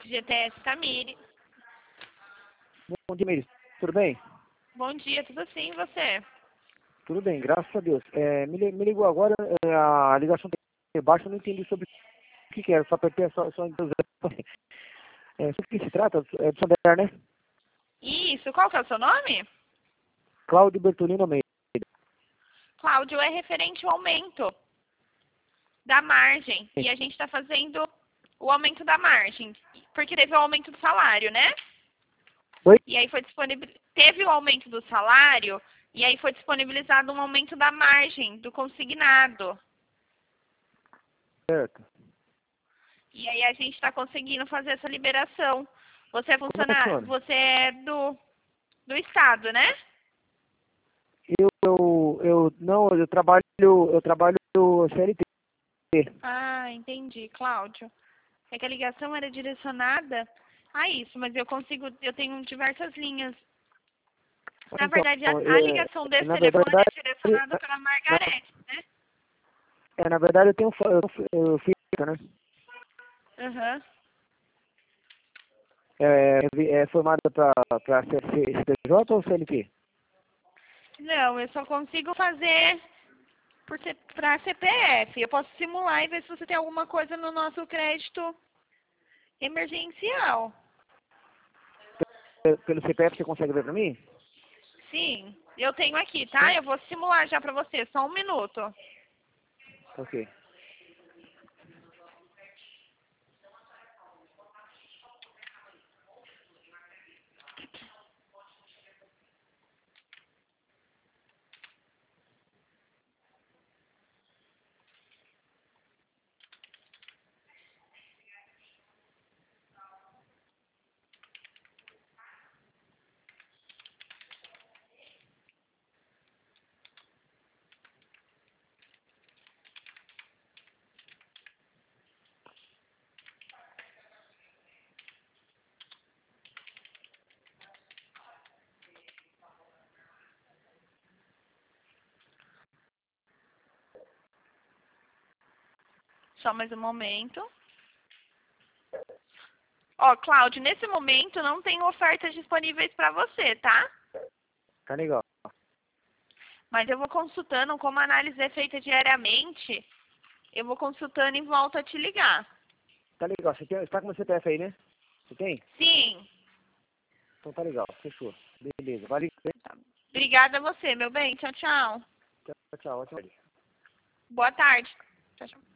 FGTS Tamires. Bom dia, Meire. Tudo bem? Bom dia, tudo sim, e você? Tudo bem, graças a Deus. Me ligou agora, a ligação tem baixa, eu não entendi sobre o que era, só apertei, só sobre o que se trata? É do Saber, né? Isso, qual que é o seu nome? Cláudio Bertolino Almeida. Cláudio, é referente ao aumento da margem. E a gente está fazendo o aumento da margem, porque teve o aumento do salário, né? Oi? E aí teve o aumento do salário, e aí foi disponibilizado um aumento da margem, do consignado. Certo. E aí a gente está conseguindo fazer essa liberação. Você é Como é que funciona? você é do Estado, né? Eu trabalho CLT. Ah, entendi, Cláudio. É que a ligação era direcionada a isso, mas eu tenho diversas linhas. Na Então, verdade, a ligação desse na telefone verdade, é direcionada pela Margarete, né? na verdade eu tenho física, né? Aham. É formada para CPJ ou CLT? Não, eu só consigo fazer para CPF. Eu posso simular e ver se você tem alguma coisa no nosso crédito emergencial. Pelo CPF você consegue ver para mim? Sim, eu tenho aqui, tá? Eu vou simular já para você, só um minuto. Ok. Só mais um momento. Ó, Cláudio, nesse momento não tem ofertas disponíveis para você, tá? Tá legal. Mas eu vou consultando, como a análise é feita diariamente, eu vou consultando e volto a te ligar. Tá legal. Você tá com o meu CPF aí, né? Você tem? Sim. Então tá legal. Fechou. Beleza. Valeu. Tá. Obrigada a você, meu bem. Tchau, tchau. Tchau, tchau. Ótimo. Boa tarde. Tchau, tchau.